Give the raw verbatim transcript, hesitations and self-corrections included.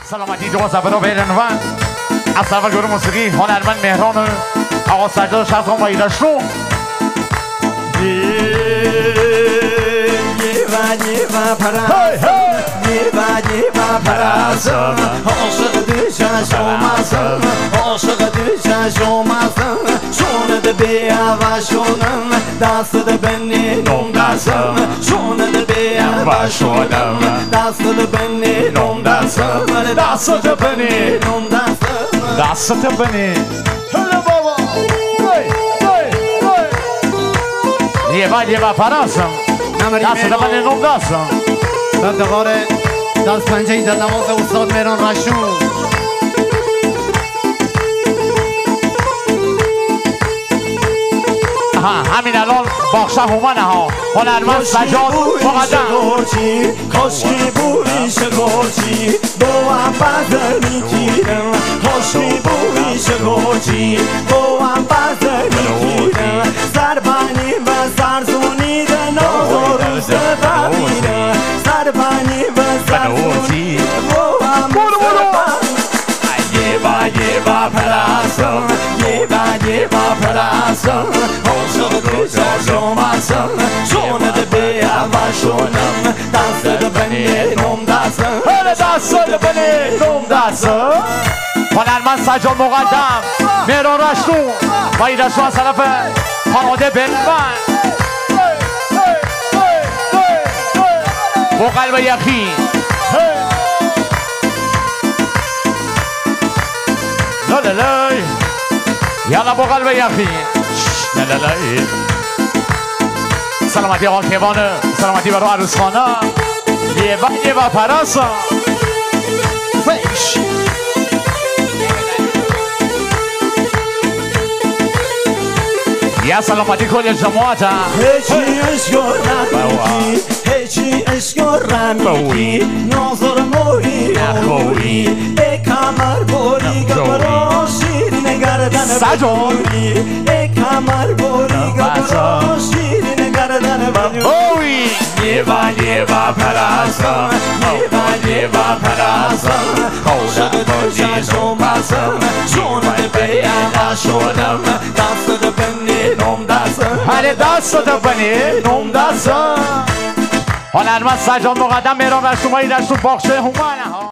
سلامتی دو سفر رو بیرن و از طرف گروه موسیقی هنرمند مهران و آقا سجاد شخصان و ایداشتون Yewa parasam, yewa yewa parasam. Aşık düşen şomasam, aşık düşen şomasam. Şunu da bir yavaş olun, dansı da benim omdasam. Şunu da bir yavaş olun, dansı da benim omdasam. Dansı da benim omdasam. Dansı da benim. Hele baba. Yewa yewa parasam. دست دبن نوم دستم در دوار دست پنجهی در نواز استاد مهران رشون همین الان باخشه همانه ها هنرمند سجاد مقدم کاشکی بوی شگوچی با هم بزر میگیرم کاشکی بوی شگوچی با هم بزر میگیرم سربانی و سرزونی نازاروز ببینم سربانی و سرزونی با هم سربانی یبا یبا پرستم یبا یبا پرستم عاشق دوست شماسم شونه بیا و شونم دست بنی نوم دستم هر دست بنی نوم دستم هنرمند سجاد مقدم مهران رشتون و ایداشتون از طرف خانواده بنبن با قلب یقین لا لا لا یالا با قلب یقین لا لا لا سلامتی آقا کیوانه سلامتی برای عروس خانه یه و یه و پراسا فیش یا سلامتی کل جماعت هیچی اشگارم میگی هیچی اشگارم میگی نازر موری خوری ای کمر بوری گبرا شیرین گردن بجوری ای کمر بوری گبرا شیرین گردن بجوری یوا یوا پرستم یوا یوا پرستم عاشق بودی شماسم شونه بیانا شدم دست بنی نوم دستم هر دست بنی نوم دستم هنرمند سجاد مقدم مهران رشتون و ایداشتون باخشه همانه ها